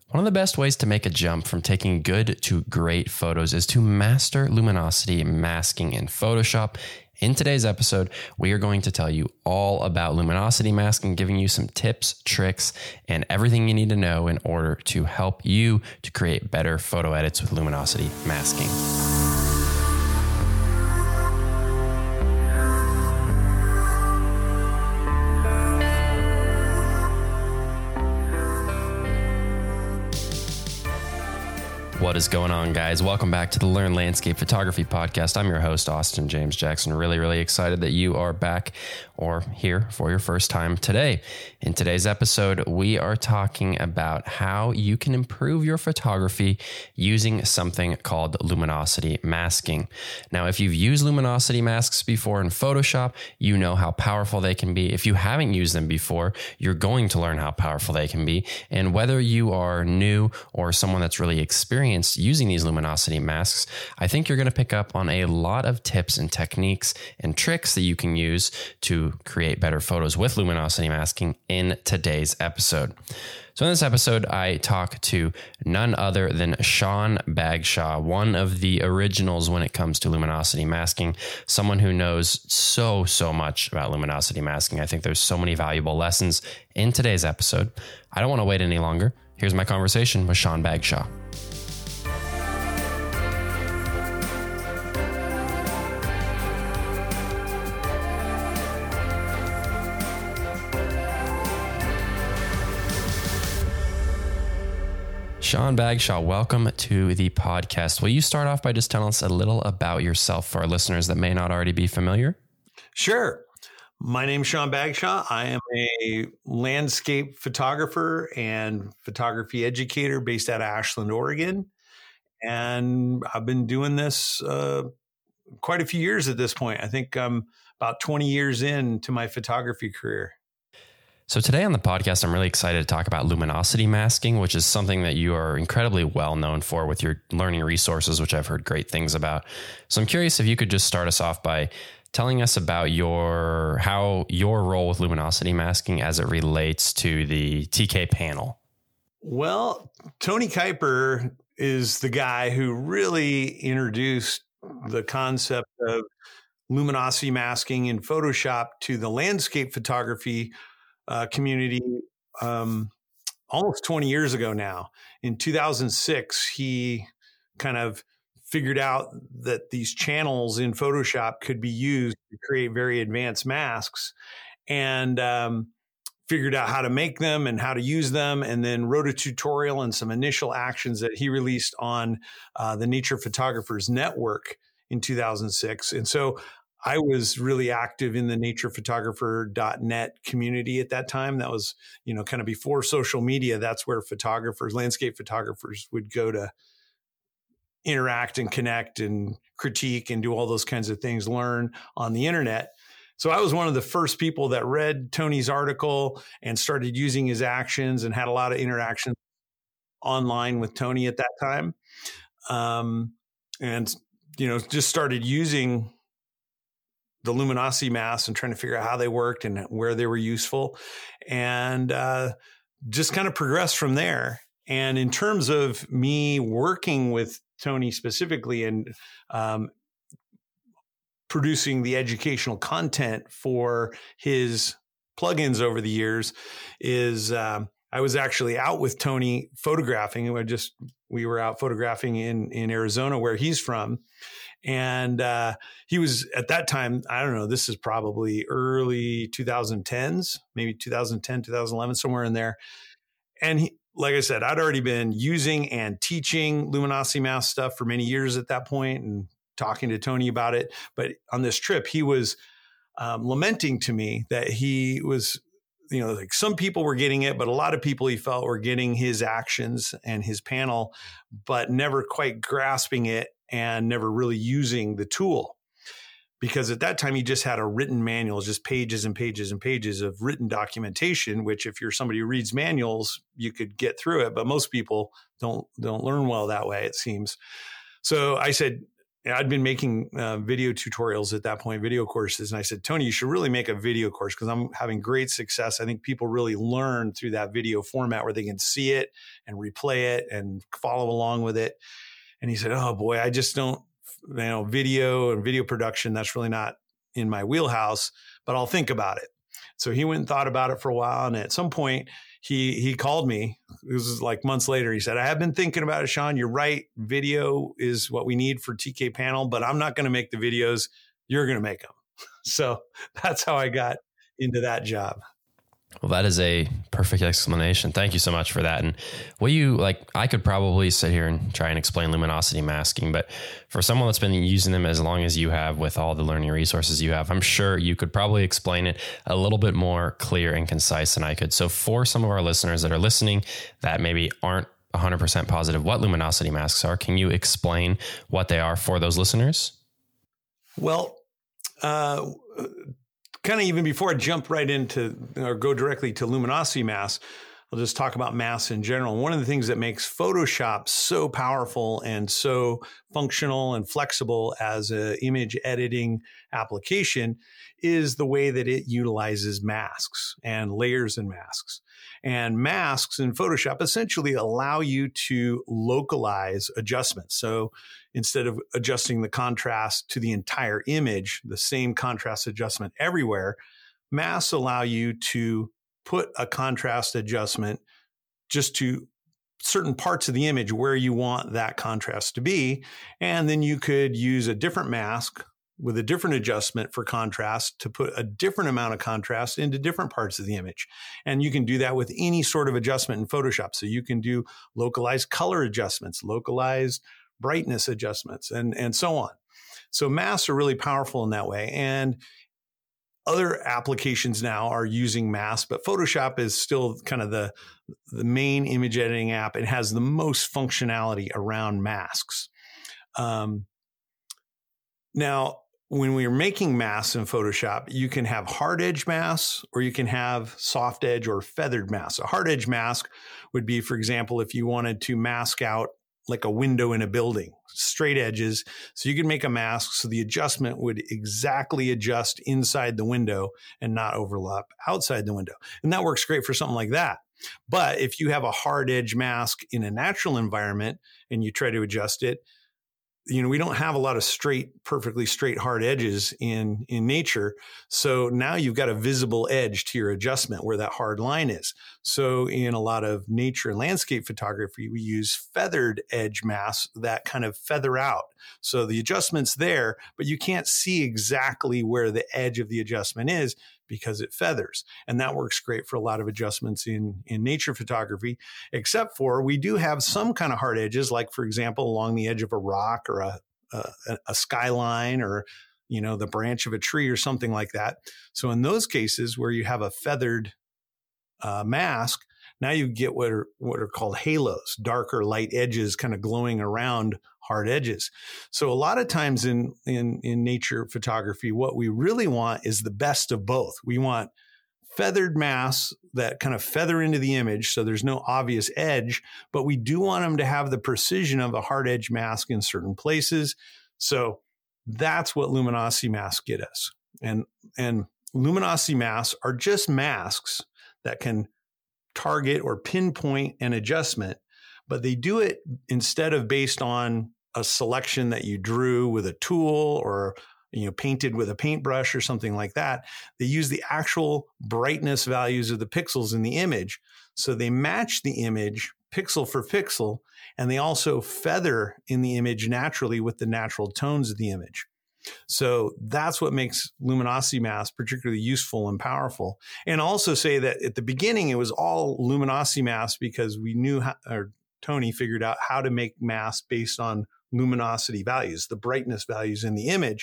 One of the best ways to make a jump from taking good to great photos is to master luminosity masking in Photoshop. In today's episode, we are going to tell you all about luminosity masking, giving you some tips, tricks, and everything you need to know in order to help you to create better photo edits with luminosity masking. What is going on, guys? Welcome back to the Learn Landscape Photography Podcast. I'm your host, Austin James Jackson. Really excited that you are back or here for your first time today. In today's episode, we are talking about how you can improve your photography using something called luminosity masking. Now, if you've used luminosity masks before in Photoshop, you know how powerful they can be. If you haven't used them before, you're going to learn how powerful they can be. And whether you are new or someone that's really experienced using these luminosity masks, I think you're going to pick up on a lot of tips and techniques and tricks that you can use to create better photos with luminosity masking in today's episode. So in this episode, I talk to none other than Sean Bagshaw, one of the originals when it comes to luminosity masking, someone who knows so much about luminosity masking. I think there's so many valuable lessons in today's episode. I don't want to wait any longer. Here's my conversation with Sean Bagshaw. Sean Bagshaw, welcome to the podcast. Will you start off by just telling us a little about yourself for our listeners that may not already be familiar? Sure. My name's Sean Bagshaw. I am a landscape photographer and photography educator based out of Ashland, Oregon. And I've been doing this quite a few years at this point. I think I'm about 20 years into my photography career. So today on the podcast, I'm really excited to talk about luminosity masking, which is something that you are incredibly well known for with your learning resources, which I've heard great things about. So I'm curious if you could just start us off by telling us about your role with luminosity masking as it relates to the TK panel. Well, Tony Kuiper is the guy who really introduced the concept of luminosity masking in Photoshop to the landscape photography community almost 20 years ago now. In 2006, he kind of figured out that these channels in Photoshop could be used to create very advanced masks, and figured out how to make them and how to use them, and then wrote a tutorial and some initial actions that he released on the Nature Photographers Network in 2006. And so I was really active in the naturephotographer.net community at that time. That was, kind of before social media. That's where landscape photographers would go to interact and connect and critique and do all those kinds of things, learn on the internet. So I was one of the first people that read Tony's article and started using his actions and had a lot of interaction online with Tony at that time. Just started using the luminosity masks and trying to figure out how they worked and where they were useful, and just kind of progressed from there. And in terms of me working with Tony specifically and producing the educational content for his plugins over the years is I was actually out with Tony photographing. We were out photographing in Arizona, where he's from. And he was at that time, I don't know, this is probably early 2010s, maybe 2010, 2011, somewhere in there. And like I said, I'd already been using and teaching luminosity mask stuff for many years at that point and talking to Tony about it. But on this trip, he was lamenting to me that he was, like some people were getting it, but a lot of people he felt were getting his actions and his panel, but never quite grasping it and never really using the tool. Because at that time, he just had a written manual, just pages and pages and pages of written documentation, which if you're somebody who reads manuals, you could get through it. But most people don't learn well that way, it seems. So I said, I'd been making video tutorials at that point, video courses. And I said, Tony, you should really make a video course because I'm having great success. I think people really learn through that video format where they can see it and replay it and follow along with it. And he said, oh boy, I just don't, video and video production, that's really not in my wheelhouse, but I'll think about it. So he went and thought about it for a while. And at some point he called me. It was like months later. He said, I have been thinking about it, Sean. You're right. Video is what we need for TK Panel, but I'm not going to make the videos. You're going to make them. So that's how I got into that job. Well, that is a perfect explanation. Thank you so much for that. And I could probably sit here and try and explain luminosity masking, but for someone that's been using them as long as you have with all the learning resources you have, I'm sure you could probably explain it a little bit more clear and concise than I could. So for some of our listeners that are listening that maybe aren't 100% positive what luminosity masks are, can you explain what they are for those listeners? Well, kind of even before I jump right into or go directly to luminosity masks, I'll just talk about masks in general. One of the things that makes Photoshop so powerful and so functional and flexible as an image editing application is the way that it utilizes masks and layers and masks. And masks in Photoshop essentially allow you to localize adjustments. So instead of adjusting the contrast to the entire image, the same contrast adjustment everywhere, masks allow you to put a contrast adjustment just to certain parts of the image where you want that contrast to be. And then you could use a different mask with a different adjustment for contrast to put a different amount of contrast into different parts of the image. And you can do that with any sort of adjustment in Photoshop. So you can do localized color adjustments, localized brightness adjustments, and so on. So masks are really powerful in that way. And other applications now are using masks, but Photoshop is still kind of the main image editing app. It has the most functionality around masks. Now, when we're making masks in Photoshop, you can have hard edge masks or you can have soft edge or feathered masks. A hard edge mask would be, for example, if you wanted to mask out like a window in a building, straight edges. So you can make a mask so the adjustment would exactly adjust inside the window and not overlap outside the window. And that works great for something like that. But if you have a hard edge mask in a natural environment and you try to adjust it, we don't have a lot of perfectly straight hard edges in nature. So now you've got a visible edge to your adjustment where that hard line is. So in a lot of nature and landscape photography, we use feathered edge masks that kind of feather out. So the adjustment's there, but you can't see exactly where the edge of the adjustment is because it feathers. And that works great for a lot of adjustments in nature photography, except for we do have some kind of hard edges, like, for example, along the edge of a rock or a skyline or, the branch of a tree or something like that. So in those cases where you have a feathered mask, now you get what are called halos, darker light edges kind of glowing around hard edges. So a lot of times in nature photography, what we really want is the best of both. We want feathered masks that kind of feather into the image so there's no obvious edge, but we do want them to have the precision of a hard edge mask in certain places. So that's what luminosity masks get us. And luminosity masks are just masks that can target or pinpoint an adjustment, but they do it instead of based on a selection that you drew with a tool or painted with a paintbrush or something like that. They use the actual brightness values of the pixels in the image. So they match the image pixel for pixel, and they also feather in the image naturally with the natural tones of the image. So that's what makes luminosity masks particularly useful and powerful. And also say that at the beginning, it was all luminosity masks because we knew Tony figured out how to make masks based on luminosity values, the brightness values in the image.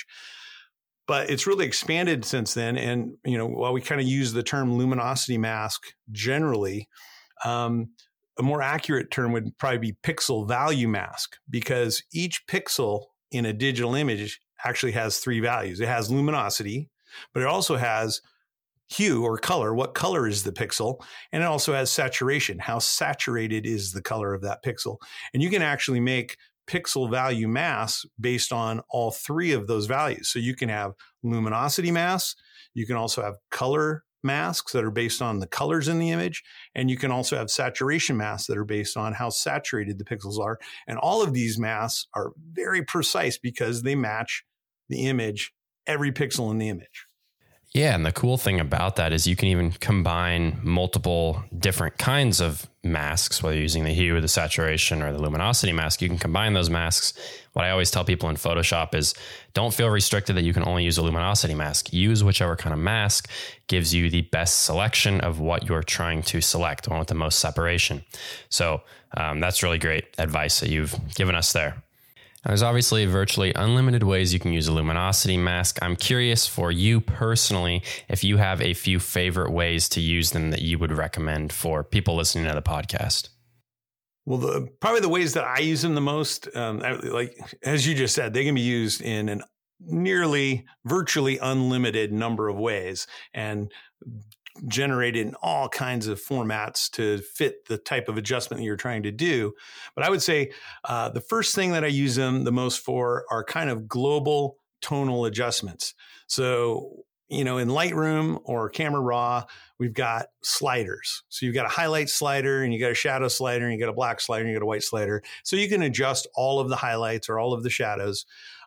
But it's really expanded since then. And, while we kind of use the term luminosity mask generally, a more accurate term would probably be pixel value mask, because each pixel in a digital image actually has three values. It has luminosity, but it also has hue or color. What color is the pixel? And it also has saturation. How saturated is the color of that pixel? And you can actually make pixel value masks based on all three of those values. So you can have luminosity masks. You can also have color masks that are based on the colors in the image. And you can also have saturation masks that are based on how saturated the pixels are. And all of these masks are very precise because they match the image, every pixel in the image. Yeah, and the cool thing about that is you can even combine multiple different kinds of masks, whether you're using the hue, the saturation, or the luminosity mask. You can combine those masks. What I always tell people in Photoshop is don't feel restricted that you can only use a luminosity mask. Use whichever kind of mask gives you the best selection of what you're trying to select, the one with the most separation. So that's really great advice that you've given us there. Now, there's obviously virtually unlimited ways you can use a luminosity mask. I'm curious for you personally, if you have a few favorite ways to use them that you would recommend for people listening to the podcast. Well, probably the ways that I use them the most, like as you just said, they can be used in an nearly virtually unlimited number of ways and generated in all kinds of formats to fit the type of adjustment that you're trying to do. But I would say the first thing that I use them the most for are kind of global tonal adjustments. So, in Lightroom or Camera Raw, we've got sliders. So you've got a highlight slider and you got a shadow slider and you got a black slider and you got a white slider. So you can adjust all of the highlights or all of the shadows,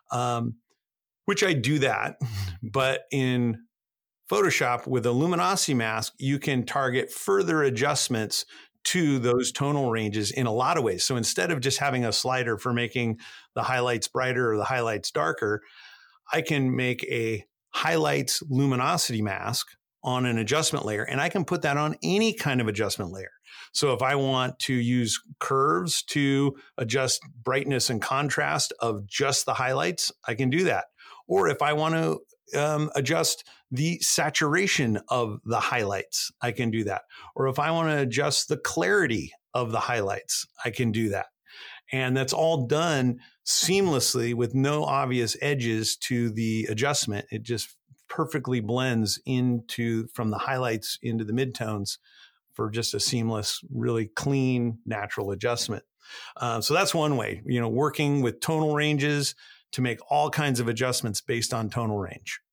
which I do that. But in Photoshop with a luminosity mask, you can target further adjustments to those tonal ranges in a lot of ways. So instead of just having a slider for making the highlights brighter or the highlights darker, I can make a highlights luminosity mask on an adjustment layer, and I can put that on any kind of adjustment layer. So if I want to use curves to adjust brightness and contrast of just the highlights, I can do that. Or if I want to adjust the saturation of the highlights, I can do that. Or if I want to adjust the clarity of the highlights, I can do that. And that's all done seamlessly with no obvious edges to the adjustment. It just perfectly blends from the highlights into the midtones for just a seamless, really clean, natural adjustment. So that's one way, working with tonal ranges to make all kinds of adjustments based on tonal range.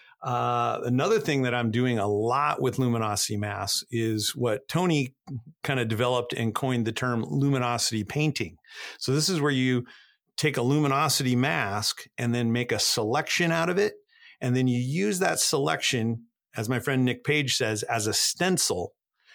Another thing that I'm doing a lot with luminosity masks is what Tony kind of developed and coined the term luminosity painting. So this is where you take a luminosity mask and then make a selection out of it. And then you use that selection, as my friend Nick Page says, as a stencil,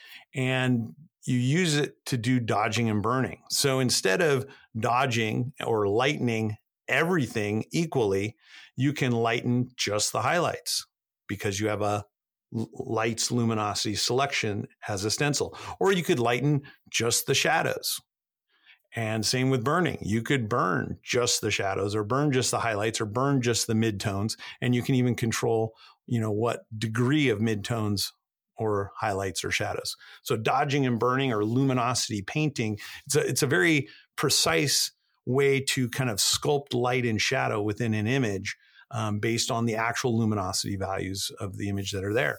and you use it to do dodging and burning. So instead of dodging or lightening everything equally, you can lighten just the highlights because you have a lights luminosity selection as a stencil. Or you could lighten just the shadows. And same with burning. You could burn just the shadows or burn just the highlights or burn just the midtones. And you can even control, what degree of midtones or highlights or shadows. So dodging and burning or luminosity painting, it's a very precise way to kind of sculpt light and shadow within an image based on the actual luminosity values of the image that are there.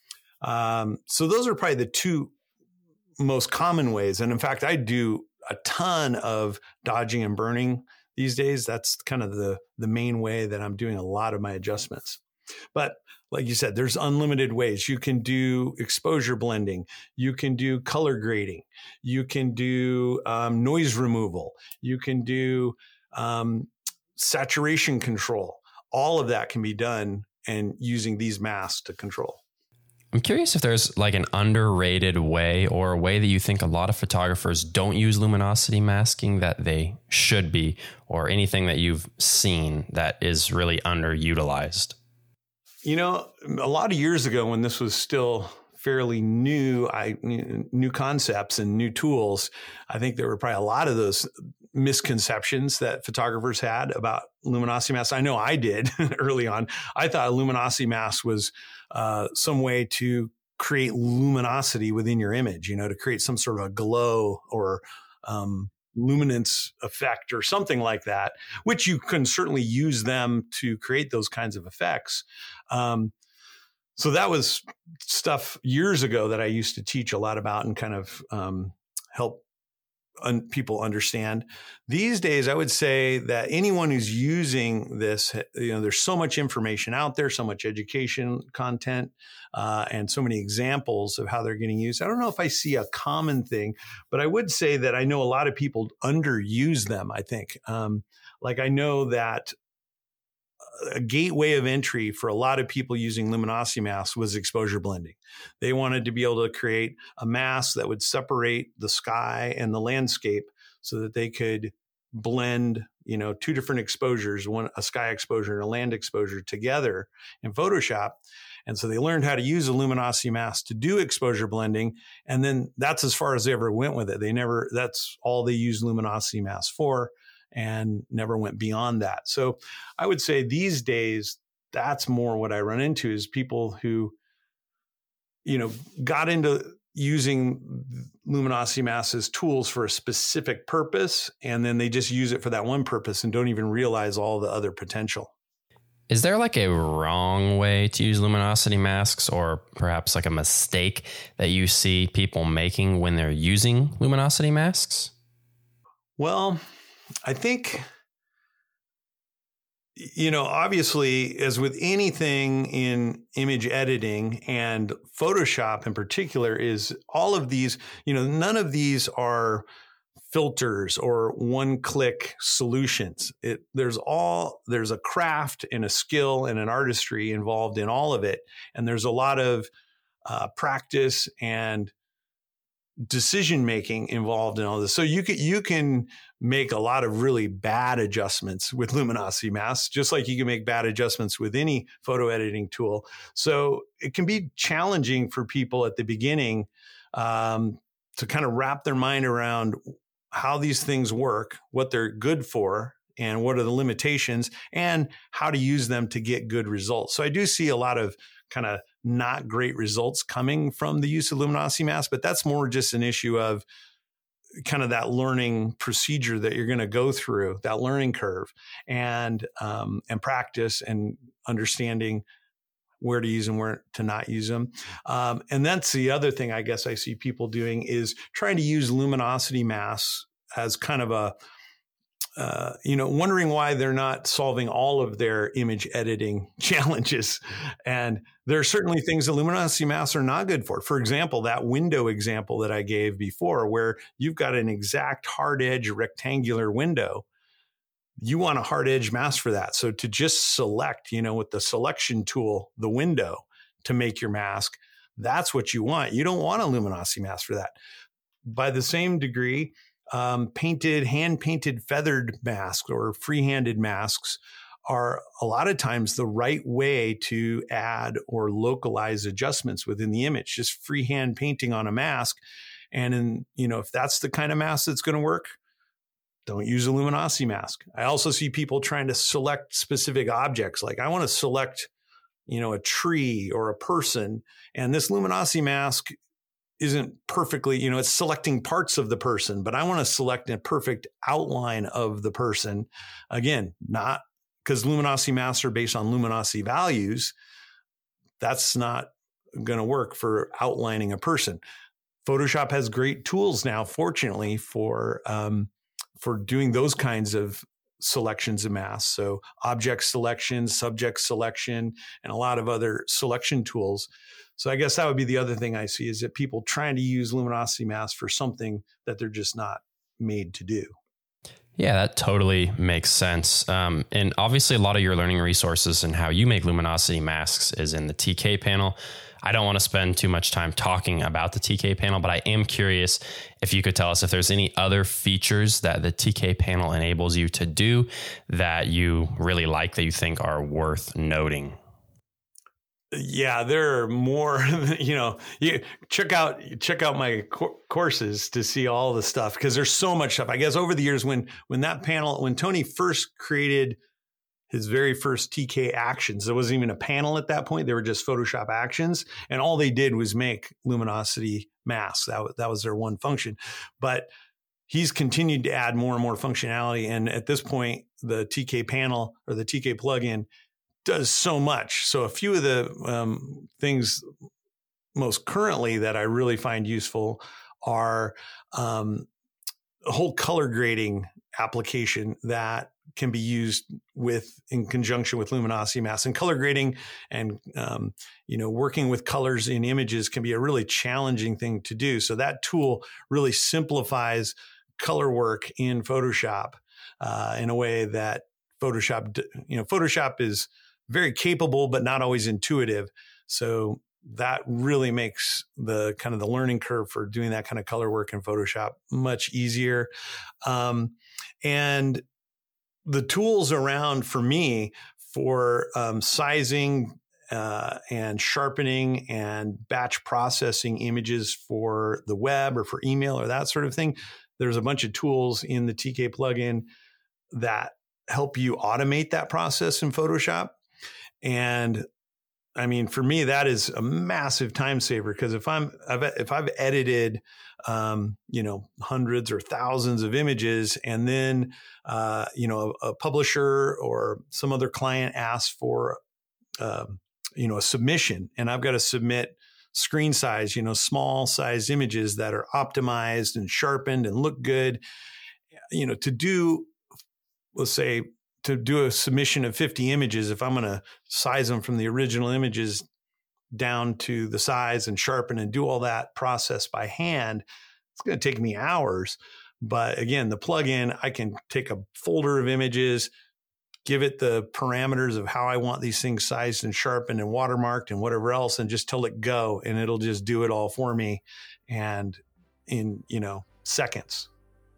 So those are probably the two most common ways. And in fact, I do a ton of dodging and burning these days. That's kind of the main way that I'm doing a lot of my adjustments. But like you said, there's unlimited ways. You can do exposure blending. You can do color grading. You can do noise removal. You can do saturation control. All of that can be done and using these masks to control. I'm curious if there's like an underrated way or a way that you think a lot of photographers don't use luminosity masking that they should be, or anything that you've seen that is really underutilized. A lot of years ago when this was still fairly new, new concepts and new tools, I think there were probably a lot of those misconceptions that photographers had about luminosity masks. I know I did early on. I thought a luminosity mask was some way to create luminosity within your image, to create some sort of a glow or luminance effect or something like that, which you can certainly use them to create those kinds of effects. So that was stuff years ago that I used to teach a lot about and kind of help people understand. These days, I would say that anyone who's using this, there's so much information out there, so much education content, and so many examples of how they're getting used. I don't know if I see a common thing, but I would say that I know a lot of people underuse them, I think. I know that a gateway of entry for a lot of people using luminosity masks was exposure blending. They wanted to be able to create a mask that would separate the sky and the landscape so that they could blend, two different exposures, a sky exposure and a land exposure together in Photoshop. And so they learned how to use a luminosity mask to do exposure blending. And then that's as far as they ever went with it. That's all they used luminosity masks for, and never went beyond that. So I would say these days, that's more what I run into is people who, got into using luminosity masks as tools for a specific purpose, and then they just use it for that one purpose and don't even realize all the other potential. Is there a wrong way to use luminosity masks, or perhaps a mistake that you see people making when they're using luminosity masks? Well, I think, obviously, as with anything in image editing and Photoshop in particular, is all of these, none of these are filters or one-click solutions. There's a craft and a skill and an artistry involved in all of it. And there's a lot of practice and decision-making involved in all this. So you can make a lot of really bad adjustments with luminosity masks, just like you can make bad adjustments with any photo editing tool. So it can be challenging for people at the beginning to kind of wrap their mind around how these things work, what they're good for, and what are the limitations, and how to use them to get good results. So I do see a lot of kind of not great results coming from the use of luminosity masks, but that's more just an issue of kind of that learning procedure that you're going to go through, that learning curve, and practice and understanding where to use them, where to not use them. And that's the other thing I guess I see people doing is trying to use luminosity masks as kind of a, wondering why they're not solving all of their image editing challenges. And there are certainly things that luminosity masks are not good for. For example, that window example that I gave before, where you've got an exact hard edge rectangular window, you want a hard edge mask for that. So to just select, with the selection tool, the window to make your mask, that's what you want. You don't want a luminosity mask for that. By the same degree, hand-painted feathered masks or free-handed masks are a lot of times the right way to add or localize adjustments within the image, just freehand painting on a mask. And if that's the kind of mask that's going to work, don't use a luminosity mask. I also see people trying to select specific objects. Like I want to select, a tree or a person, and this luminosity mask isn't perfectly, it's selecting parts of the person, but I want to select a perfect outline of the person. Again, not because luminosity masks are based on luminosity values. That's not going to work for outlining a person. Photoshop has great tools now, fortunately, for doing those kinds of selections of masks. So object selection, subject selection, and a lot of other selection tools. So I guess that would be the other thing I see is that people trying to use luminosity masks for something that they're just not made to do. Yeah, that totally makes sense. And obviously a lot of your learning resources and how you make luminosity masks is in the TK panel. I don't want to spend too much time talking about the TK panel, but I am curious if you could tell us if there's any other features that the TK panel enables you to do that you really like, that you think are worth noting. Yeah, there are more, you check out my courses to see all the stuff, because there's so much stuff. I guess over the years, when Tony first created his very first TK actions, there wasn't even a panel at that point. They were just Photoshop actions. And all they did was make luminosity masks. That was their one function. But he's continued to add more and more functionality. And at this point, the TK panel or the TK plugin does so much. So a few of the things most currently that I really find useful are a whole color grading application that can be used in conjunction with luminosity mask. And color grading and working with colors in images can be a really challenging thing to do. So that tool really simplifies color work in Photoshop in a way that Photoshop is very capable, but not always intuitive. So that really makes the kind of the learning curve for doing that kind of color work in Photoshop much easier. And the tools around for me for sizing and sharpening and batch processing images for the web or for email or that sort of thing, there's a bunch of tools in the TK plugin that help you automate that process in Photoshop. And I mean, for me, that is a massive time saver, because if I've edited, hundreds or thousands of images, and then, a publisher or some other client asks for, a submission, and I've got to submit screen size, small sized images that are optimized and sharpened and look good, to do a submission of 50 images, if I'm going to size them from the original images down to the size and sharpen and do all that process by hand, it's going to take me hours. But again, the plugin, I can take a folder of images, give it the parameters of how I want these things sized and sharpened and watermarked and whatever else, and just tell it go, and it'll just do it all for me, and in, seconds.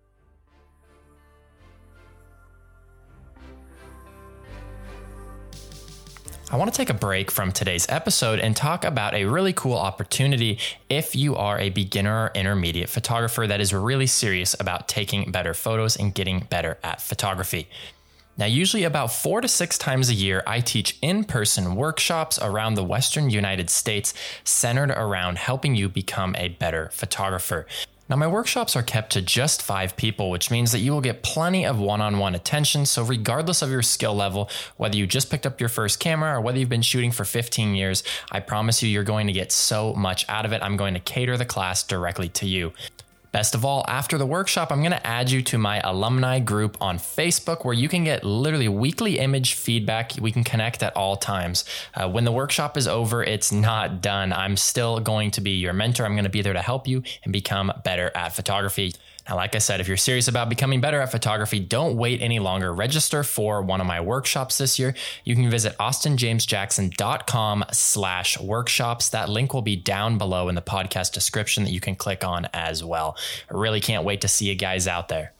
I want to take a break from today's episode and talk about a really cool opportunity if you are a beginner or intermediate photographer that is really serious about taking better photos and getting better at photography. Now, usually about 4 to 6 times a year, I teach in-person workshops around the Western United States centered around helping you become a better photographer. Now, my workshops are kept to just 5 people, which means that you will get plenty of one-on-one attention. So regardless of your skill level, whether you just picked up your first camera or whether you've been shooting for 15 years, I promise you're going to get so much out of it. I'm going to cater the class directly to you. Best of all, after the workshop, I'm going to add you to my alumni group on Facebook, where you can get literally weekly image feedback. We can connect at all times. When the workshop is over, it's not done. I'm still going to be your mentor. I'm going to be there to help you and become better at photography. Now, like I said, if you're serious about becoming better at photography, don't wait any longer. Register for one of my workshops this year. You can visit austinjamesjackson.com/workshops. That link will be down below in the podcast description that you can click on as well. I really can't wait to see you guys out there.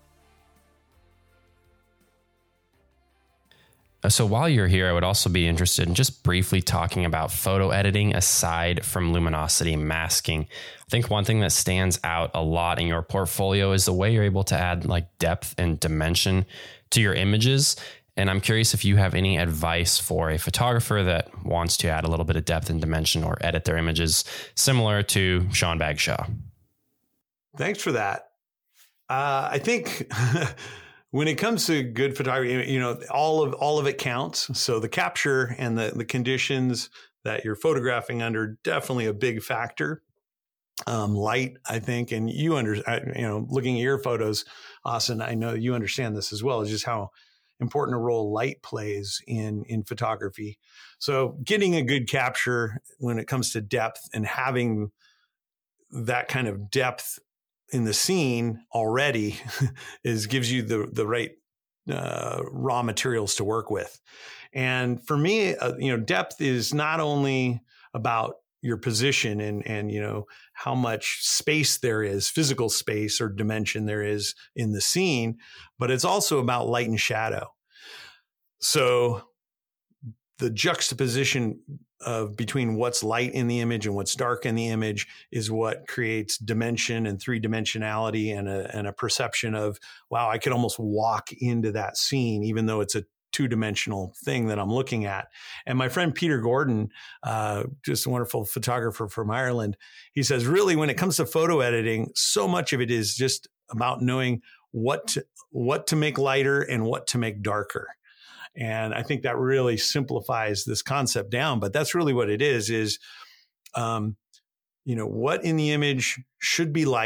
So while you're here, I would also be interested in just briefly talking about photo editing aside from luminosity masking. I think one thing that stands out a lot in your portfolio is the way you're able to add like depth and dimension to your images. And I'm curious if you have any advice for a photographer that wants to add a little bit of depth and dimension or edit their images similar to Sean Bagshaw. Thanks for that. I think when it comes to good photography, all of it counts. So the capture and the conditions that you're photographing under, definitely a big factor. Light, I think, and looking at your photos, Austin, I know you understand this as well, is just how important a role light plays in photography. So getting a good capture when it comes to depth and having that kind of depth in the scene already gives you the right raw materials to work with. And for me, depth is not only about your position and how much space there is, physical space or dimension there is in the scene, but it's also about light and shadow. So the juxtaposition between what's light in the image and what's dark in the image is what creates dimension and 3-dimensionality and a perception of, wow, I could almost walk into that scene, even though it's a 2-dimensional thing that I'm looking at. And my friend Peter Gordon, just a wonderful photographer from Ireland, he says, really, when it comes to photo editing, so much of it is just about knowing what to make lighter and what to make darker. And I think that really simplifies this concept down, but that's really what it is, what in the image should be light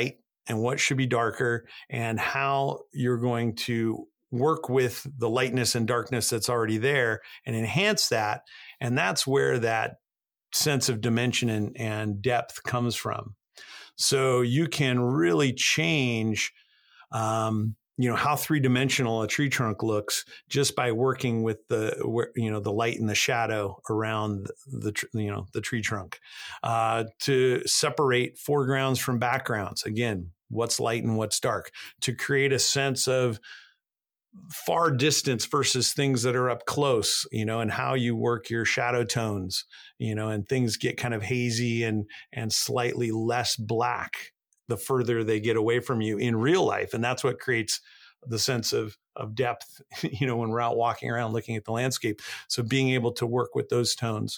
and what should be darker, and how you're going to work with the lightness and darkness that's already there and enhance that. And that's where that sense of dimension and depth comes from. So you can really change, how three-dimensional a tree trunk looks just by working with the light and the shadow around the tree trunk, to separate foregrounds from backgrounds. Again, what's light and what's dark, to create a sense of far distance versus things that are up close, and how you work your shadow tones, and things get kind of hazy and slightly less black the further they get away from you in real life. And that's what creates the sense of depth, when we're out walking around looking at the landscape. So being able to work with those tones.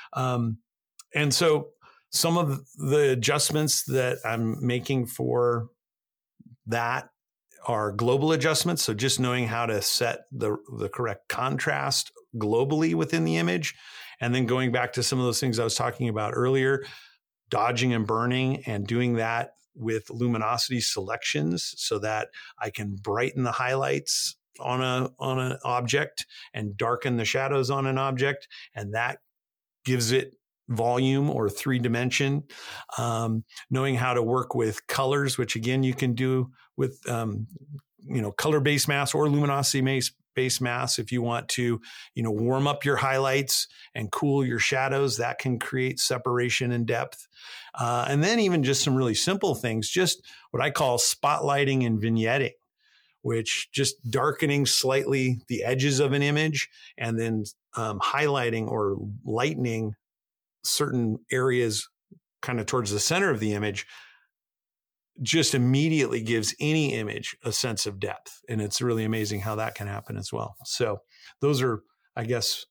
And so some of the adjustments that I'm making for that are global adjustments. So just knowing how to set the correct contrast globally within the image. And then going back to some of those things I was talking about earlier, dodging and burning, and doing that with luminosity selections so that I can brighten the highlights on an object and darken the shadows on an object. And that gives it volume or three dimension. Knowing how to work with colors, which again, you can do with, color-based masks or luminosity-based masks. If you want to, warm up your highlights and cool your shadows, that can create separation and depth. And then even just some really simple things, just what I call spotlighting and vignetting, which just darkening slightly the edges of an image and then highlighting or lightening certain areas kind of towards the center of the image, just immediately gives any image a sense of depth. And it's really amazing how that can happen as well. So those are, I guess,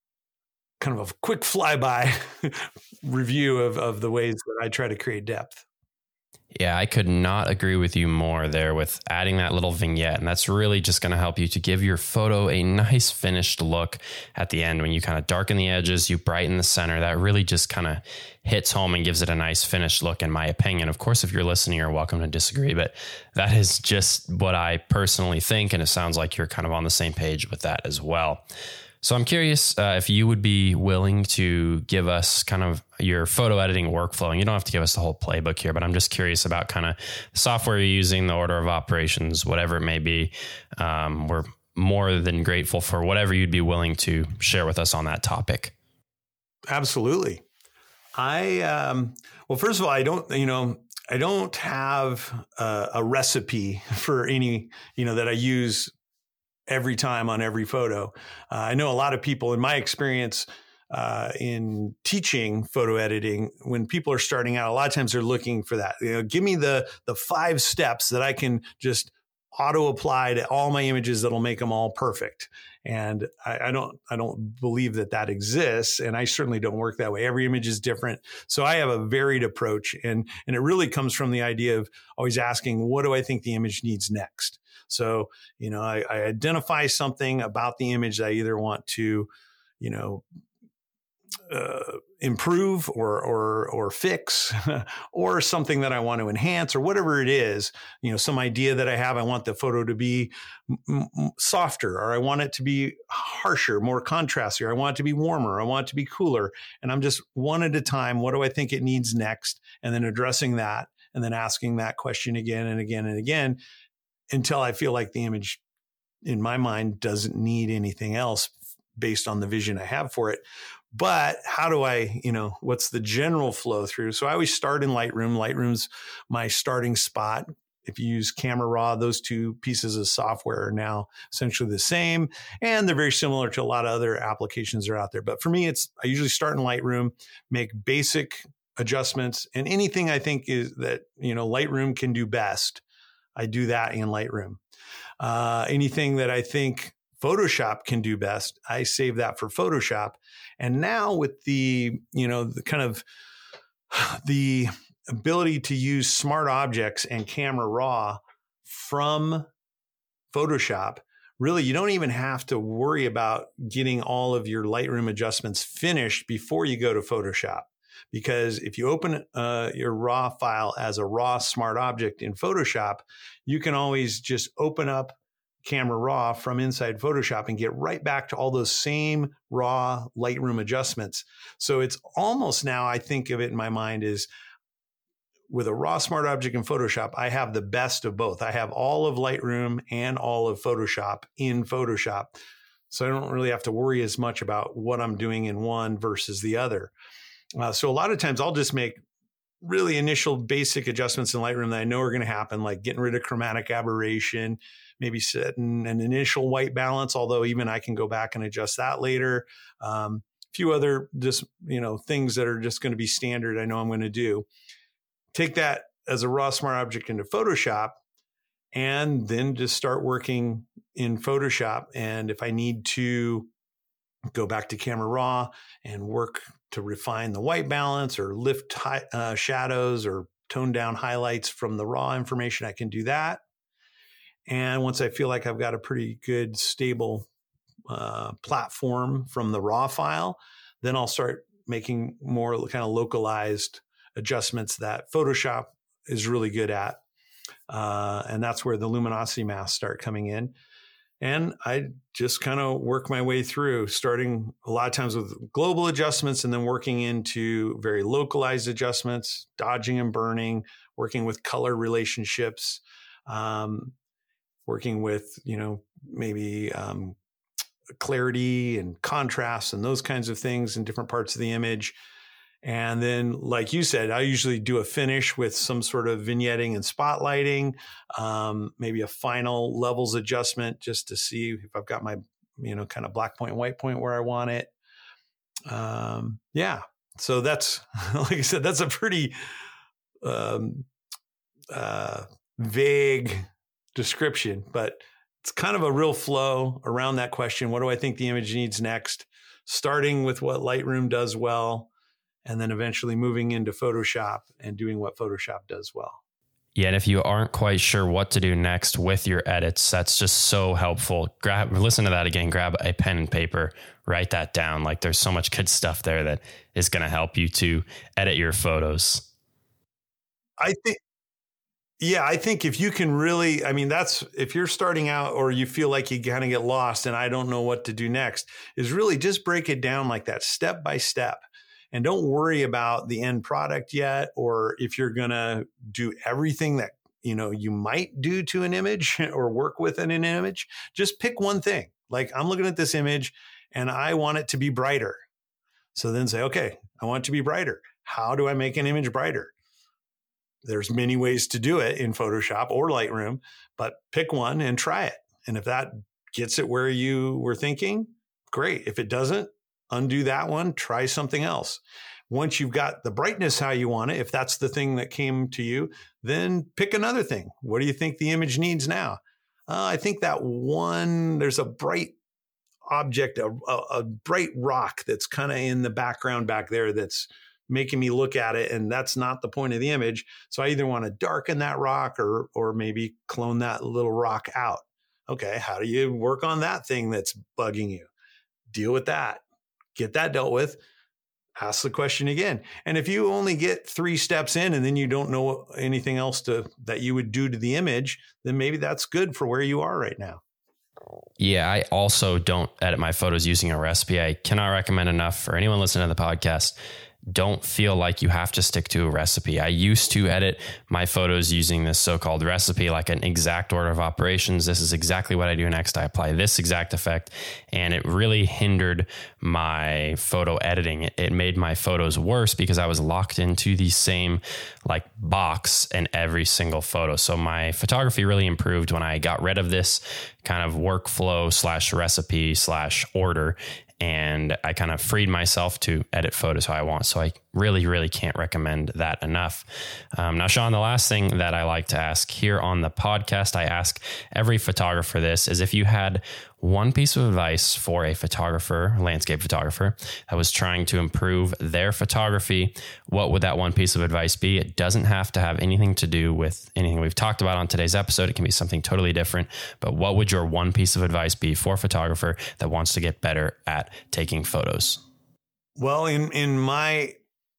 kind of a quick flyby review of the ways that I try to create depth. Yeah, I could not agree with you more there with adding that little vignette. And that's really just going to help you to give your photo a nice finished look at the end. When you kind of darken the edges, you brighten the center, that really just kind of hits home and gives it a nice finished look, in my opinion. Of course, if you're listening, you're welcome to disagree, but that is just what I personally think. And it sounds like you're kind of on the same page with that as well. So I'm curious if you would be willing to give us kind of your photo editing workflow. And you don't have to give us the whole playbook here, but I'm just curious about kind of the software you're using, the order of operations, whatever it may be. We're more than grateful for whatever you'd be willing to share with us on that topic. Absolutely. Well, first of all, I don't have a recipe for any, that I use every time on every photo. I know a lot of people, in my experience in teaching photo editing, when people are starting out, a lot of times they're looking for that. Give me the 5 steps that I can just auto apply to all my images that'll make them all perfect. And I don't believe that exists. And I certainly don't work that way. Every image is different. So I have a varied approach, and it really comes from the idea of always asking, what do I think the image needs next? So, I identify something about the image that I either want to, improve or fix, or something that I want to enhance, or whatever it is, some idea that I have. I want the photo to be softer, or I want it to be harsher, more contrasty, or I want it to be warmer, I want it to be cooler. And I'm just one at a time. What do I think it needs next? And then addressing that, and then asking that question again and again and again, until I feel like the image in my mind doesn't need anything else based on the vision I have for it. But how do I, what's the general flow through? So I always start in Lightroom. Lightroom's my starting spot. If you use Camera Raw, those two pieces of software are now essentially the same, and they're very similar to a lot of other applications that are out there. But for me, I usually start in Lightroom, make basic adjustments, and anything I think is that, Lightroom can do best, I do that in Lightroom. Anything that I think Photoshop can do best, I save that for Photoshop. And now with the ability to use Smart Objects and Camera Raw from Photoshop, really, you don't even have to worry about getting all of your Lightroom adjustments finished before you go to Photoshop. because if you open your raw file as a raw smart object in Photoshop, you can always just open up Camera Raw from inside Photoshop and get right back to all those same raw Lightroom adjustments. So it's almost now, I think of it in my mind is with a raw smart object in Photoshop, I have the best of both. I have all of Lightroom and all of Photoshop in Photoshop. So I don't really have to worry as much about what I'm doing in one versus the other. So a lot of times I'll just make really initial basic adjustments in Lightroom that I know are going to happen, like getting rid of chromatic aberration, maybe setting an initial white balance, although even I can go back and adjust that later. A few other just, things that are just going to be standard I know I'm going to do. Take that as a raw smart object into Photoshop and then just start working in Photoshop. And if I need to go back to Camera Raw and work to refine the white balance or lift shadows or tone down highlights from the raw information, I can do that. And once I feel like I've got a pretty good, stable platform from the raw file, then I'll start making more kind of localized adjustments that Photoshop is really good at. And that's where the luminosity masks start coming in. And I just kind of work my way through, starting a lot of times with global adjustments and then working into very localized adjustments, dodging and burning, working with color relationships, working with, maybe clarity and contrast and those kinds of things in different parts of the image. And then, like you said, I usually do a finish with some sort of vignetting and spotlighting, maybe a final levels adjustment just to see if I've got my, kind of black point, white point where I want it. Yeah. So that's, like I said, that's a pretty vague description, but it's kind of a real flow around that question. What do I think the image needs next? Starting with what Lightroom does well, and then eventually moving into Photoshop and doing what Photoshop does well. Yeah, and if you aren't quite sure what to do next with your edits, that's just so helpful. Listen to that again, grab a pen and paper, write that down. Like there's so much good stuff there that is going to help you to edit your photos. I think if you can really, that's if you're starting out or you feel like you kind of get lost and I don't know what to do next, is really just break it down like that step by step. And don't worry about the end product yet, or if you're going to do everything that, you might do to an image or work with an image. Just pick one thing. Like I'm looking at this image and I want it to be brighter. So then say, okay, I want it to be brighter. How do I make an image brighter? There's many ways to do it in Photoshop or Lightroom, but pick one and try it. And if that gets it where you were thinking, great. If it doesn't, undo that one, try something else. Once you've got the brightness how you want it, if that's the thing that came to you, then pick another thing. What do you think the image needs now? I think that there's a bright object, a bright rock that's kind of in the background back there that's making me look at it, and that's not the point of the image. So I either want to darken that rock or maybe clone that little rock out. Okay, how do you work on that thing that's bugging you? Deal with that. Get that dealt with, ask the question again. And if you only get 3 steps in and then you don't know anything else that you would do to the image, then maybe that's good for where you are right now. Yeah, I also don't edit my photos using a recipe. I cannot recommend enough for anyone listening to the podcast. Don't feel like you have to stick to a recipe. I used to edit my photos using this so-called recipe, like an exact order of operations. This is exactly what I do next. I apply this exact effect, and it really hindered my photo editing. It made my photos worse because I was locked into the same box in every single photo. So my photography really improved when I got rid of this kind of workflow / recipe / order. And I kind of freed myself to edit photos how I want. So I really, really can't recommend that enough. Now, Sean, the last thing that I like to ask here on the podcast, I ask every photographer this, is if you had one piece of advice for a photographer, landscape photographer, that was trying to improve their photography, what would that one piece of advice be? It doesn't have to have anything to do with anything we've talked about on today's episode. It can be something totally different. But what would your one piece of advice be for a photographer that wants to get better at taking photos? Well, in my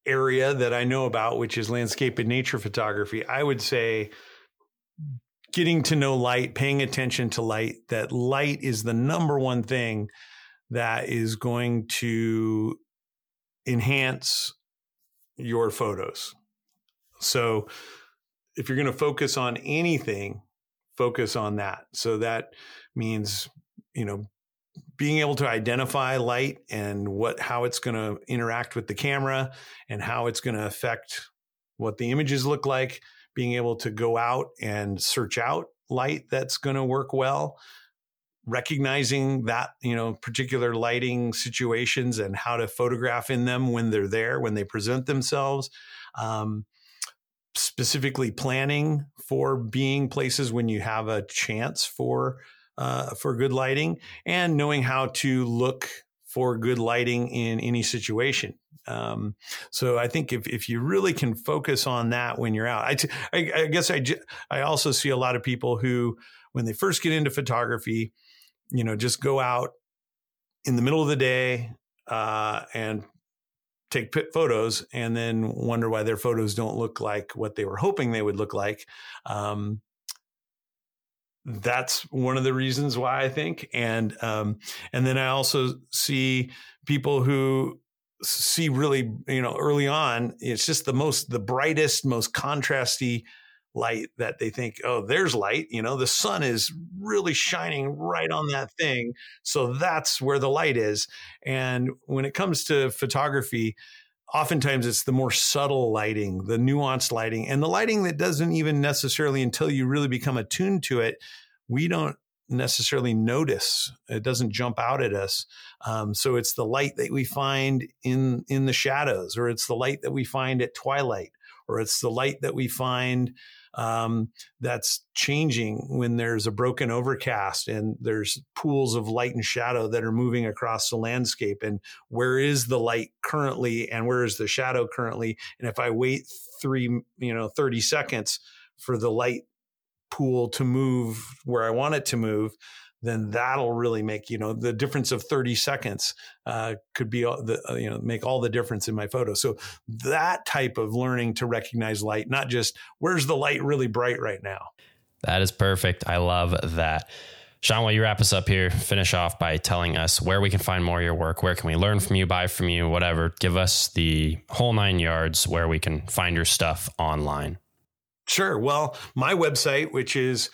area that I know about, which is landscape and nature photography, I would say getting to know light, paying attention to light, that light is the number one thing that is going to enhance your photos. So if you're going to focus on anything, focus on that. So that means, being able to identify light and how it's going to interact with the camera and how it's going to affect what the images look like, being able to go out and search out light that's going to work well, recognizing that, particular lighting situations and how to photograph in them when they're there, when they present themselves, specifically planning for being places when you have a chance for good lighting, and knowing how to look for good lighting in any situation. So I think if you really can focus on that when you're out, I guess I also see a lot of people who, when they first get into photography, just go out in the middle of the day and take photos, and then wonder why their photos don't look like what they were hoping they would look like. That's one of the reasons why, I think. And then I also see people who see really, early on, it's just the brightest, most contrasty light that they think, oh, there's light, the sun is really shining right on that thing. So that's where the light is. And when it comes to photography, oftentimes it's the more subtle lighting, the nuanced lighting, and the lighting that doesn't even necessarily, until you really become attuned to it, we don't necessarily notice. It doesn't jump out at us. So it's the light that we find in the shadows, or it's the light that we find at twilight, or it's the light that we find that's changing when there's a broken overcast and there's pools of light and shadow that are moving across the landscape. And where is the light currently and where is the shadow currently? And if I wait 30 seconds for the light pool to move where I want it to move, then that'll really make, the difference of 30 seconds could be, make all the difference in my photo. So that type of learning to recognize light, not just where's the light really bright right now. That is perfect. I love that. Sean, while you wrap us up here, finish off by telling us where we can find more of your work. Where can we learn from you, buy from you, whatever. Give us the whole 9 yards where we can find your stuff online. Sure. Well, my website, which is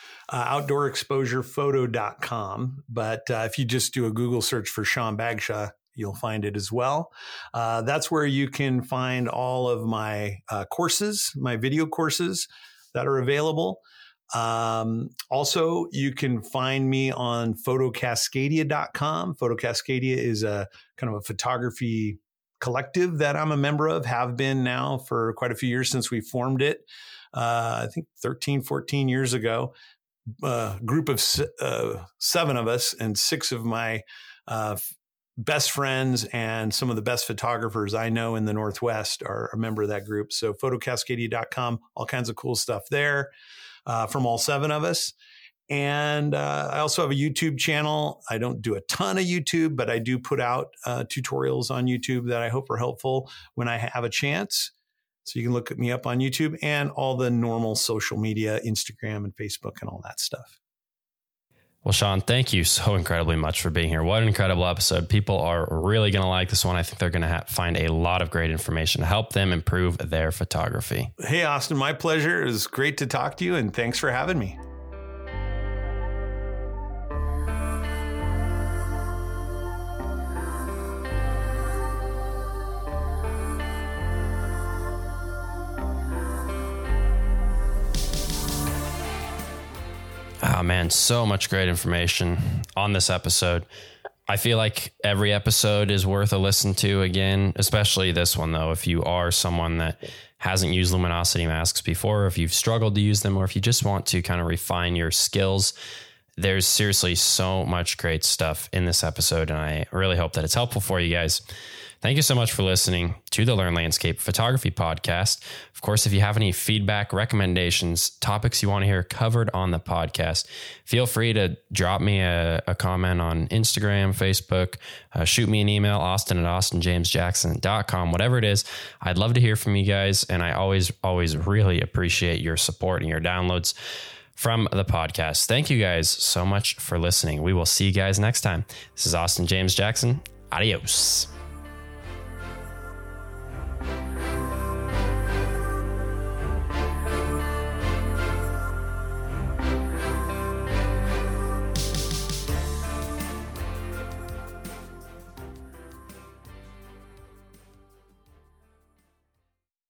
outdoorexposurephoto.com. But if you just do a Google search for Sean Bagshaw, you'll find it as well. That's where you can find all of my courses, my video courses that are available. Also, you can find me on photocascadia.com. Photocascadia is a kind of a photography collective that I'm a member of, have been now for quite a few years since we formed it. I think 13, 14 years ago, a group of 7 of us, and 6 of my best friends and some of the best photographers I know in the Northwest are a member of that group. So photocascadia.com, all kinds of cool stuff there from all 7 of us. And I also have a YouTube channel. I don't do a ton of YouTube, but I do put out tutorials on YouTube that I hope are helpful when I have a chance. So you can look me up on YouTube and all the normal social media, Instagram and Facebook and all that stuff. Well, Sean, thank you so incredibly much for being here. What an incredible episode. People are really going to like this one. I think they're going to find a lot of great information to help them improve their photography. Hey, Austin, my pleasure. It was great to talk to you, and thanks for having me. Oh man, so much great information on this episode. I feel like every episode is worth a listen to again, especially this one though. If you are someone that hasn't used luminosity masks before, if you've struggled to use them, or if you just want to kind of refine your skills, there's seriously so much great stuff in this episode. And I really hope that it's helpful for you guys. Thank you so much for listening to the Learn Landscape Photography podcast. Of course, if you have any feedback, recommendations, topics you want to hear covered on the podcast, feel free to drop me a comment on Instagram, Facebook, shoot me an email, austin@austinjamesjackson.com, whatever it is. I'd love to hear from you guys. And I always really appreciate your support and your downloads from the podcast. Thank you guys so much for listening. We will see you guys next time. This is Austin James Jackson. Adios.